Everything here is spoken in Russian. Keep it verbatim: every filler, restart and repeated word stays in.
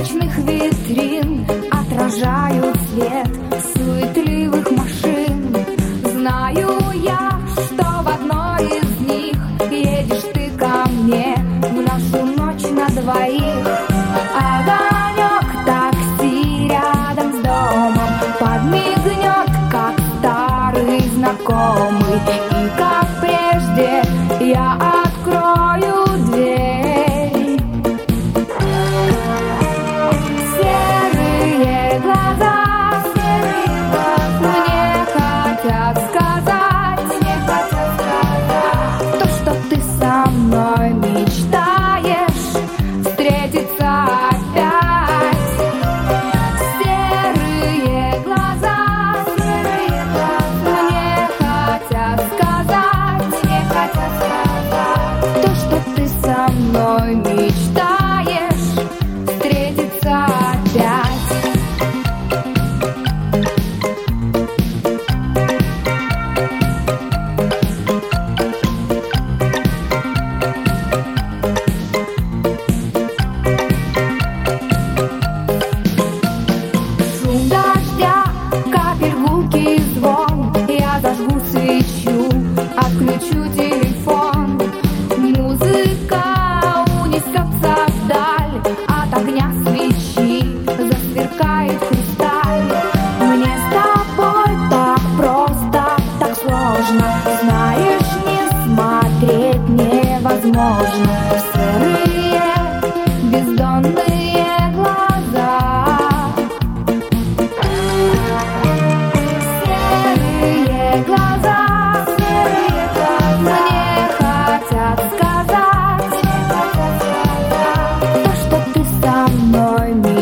ночных витрин отражают свет суетливых машин. Знаю я, что в одной из них едешь ты ко мне в нашу ночь на двоих. Огонек такси рядом с домом подмигнет, как старый знакомый, и как прежде я открою дверь. Серые глаза, серые глаза мне хотят сказать, мне хотят сказать то, что ты со мной мечтаешь встретиться опять. Серые глаза, серые глаза мне хотят сказать, мне хотят сказать то, что ты со мной мечтаешь встретиться опять. Шум дождя, капель, гулкий звон. Я зажгу свечу, отключу телефон. Музыка унесется вдаль, от огня свечи засверкает хрусталь. Мне с тобой так просто, так сложно. Знаешь, не смотреть невозможно в серые бездонные глаза. Серые глаза, серые глаза мне хотят сказать, мне хотят сказать то, что ты со мной.